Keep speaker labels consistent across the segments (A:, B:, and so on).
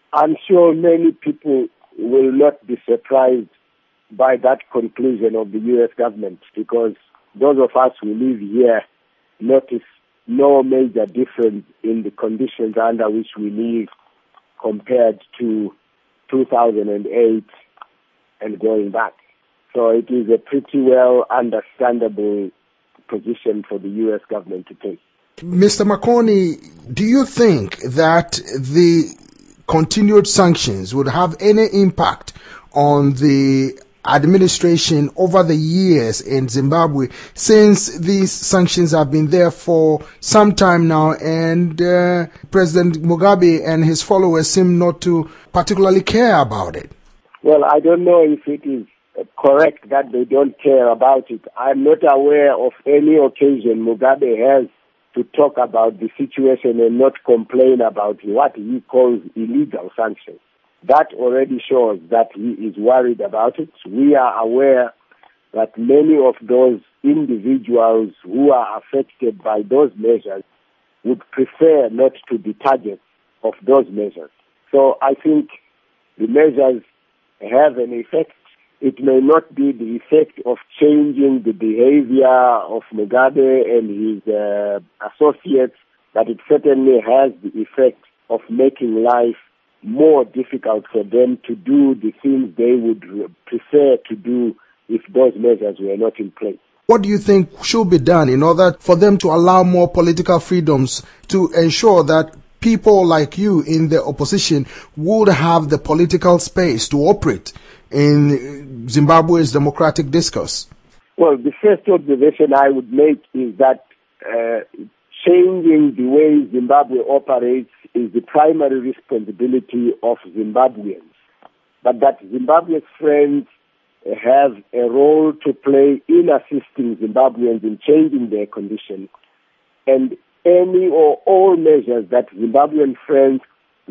A: I'm sure many people will not be surprised by that conclusion of the U.S. government, because those of us who live here notice no major difference in the conditions under which we live compared to 2008 and going back. So it is a pretty well understandable position for the U.S. government to take.
B: Mr. Makoni, do you think that the continued sanctions would have any impact on the administration over the years in Zimbabwe, since these sanctions have been there for some time now, and President Mugabe and his followers seem not to particularly care about it?
A: Well, I don't know if it is correct that they don't care about it. I'm not aware of any occasion Mugabe has to talk about the situation and not complain about what he calls illegal sanctions. That already shows that he is worried about it. We are aware that many of those individuals who are affected by those measures would prefer not to be targets of those measures. So I think the measures have an effect. It may not be the effect of changing the behavior of Mugabe and his associates, but it certainly has the effect of making life more difficult for them to do the things they would prefer to do if those measures were not in place.
B: What do you think should be done in order for them to allow more political freedoms to ensure that people like you in the opposition would have the political space to operate in Zimbabwe's democratic discourse?
A: Well, the first observation I would make is that changing the way Zimbabwe operates is the primary responsibility of Zimbabweans, but that Zimbabwe's friends have a role to play in assisting Zimbabweans in changing their conditions, and any or all measures that Zimbabwe's friends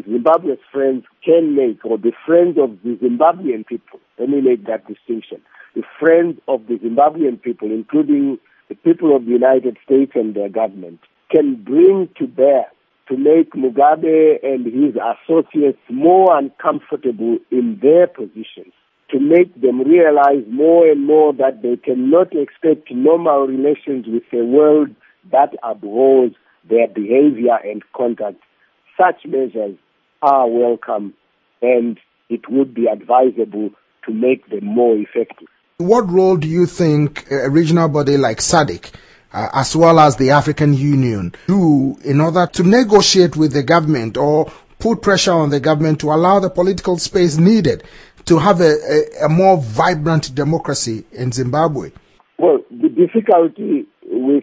A: can make, or the friends of the Zimbabwean people, let me make that distinction, the friends of the Zimbabwean people, including the people of the United States and their government, can bring to bear to make Mugabe and his associates more uncomfortable in their positions, to make them realize more and more that they cannot expect normal relations with a world that abhors their behavior and conduct. Such measures are welcome, and it would be advisable to make them more effective.
B: What role do you think a regional body like SADC, as well as the African Union, do in order to negotiate with the government or put pressure on the government to allow the political space needed to have a more vibrant democracy in Zimbabwe?
A: Well, the difficulty with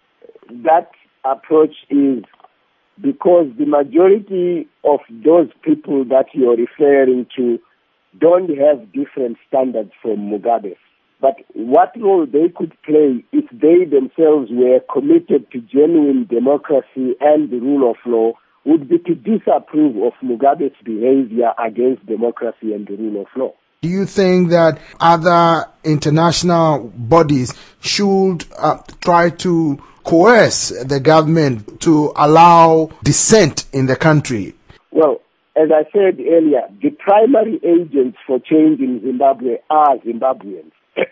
A: that approach is because the majority of those people that you're referring to don't have different standards from Mugabe. But what role they could play if they themselves were committed to genuine democracy and the rule of law would be to disapprove of Mugabe's behavior against democracy and the rule of law.
B: Do you think that other international bodies should try to coerce the government to allow dissent in the country?
A: Well, as I said earlier, the primary agents for change in Zimbabwe are Zimbabweans.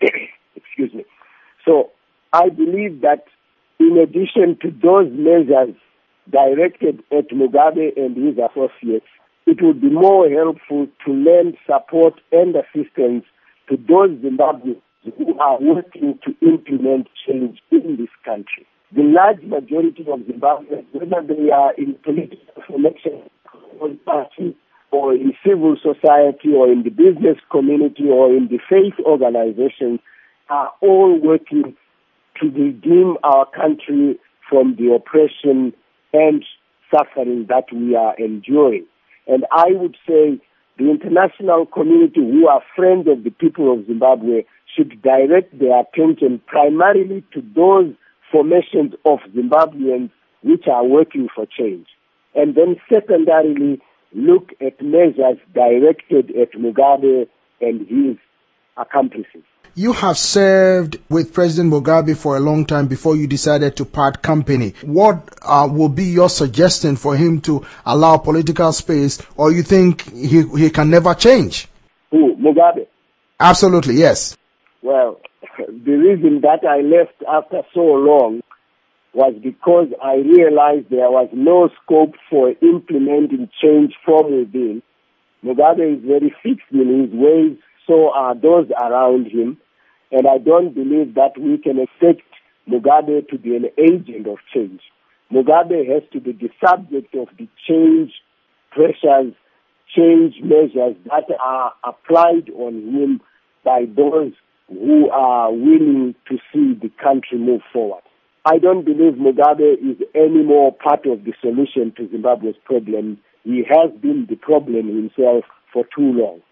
A: Excuse me. So I believe that in addition to those measures directed at Mugabe and his associates, it would be more helpful to lend support and assistance to those Zimbabweans who are working to implement change in this country. The large majority of Zimbabweans, whether they are in political formation party or in civil society or in the business community or in the faith organizations, are all working to redeem our country from the oppression and suffering that we are enduring. And I would say the international community, who are friends of the people of Zimbabwe, should direct their attention primarily to those formations of Zimbabweans which are working for change. And then secondarily, look at measures directed at Mugabe and his accomplices.
B: You have served with President Mugabe for a long time before you decided to part company. What will be your suggestion for him to allow political space, or you think he can never change?
A: Who, Mugabe?
B: Absolutely, yes.
A: Well, the reason that I left after so long was because I realized there was no scope for implementing change from within. Mugabe is very fixed in his ways, so are those around him, and I don't believe that we can expect Mugabe to be an agent of change. Mugabe has to be the subject of the change pressures, change measures that are applied on him by those who are willing to see the country move forward. I don't believe Mugabe is any more part of the solution to Zimbabwe's problem. He has been the problem himself for too long.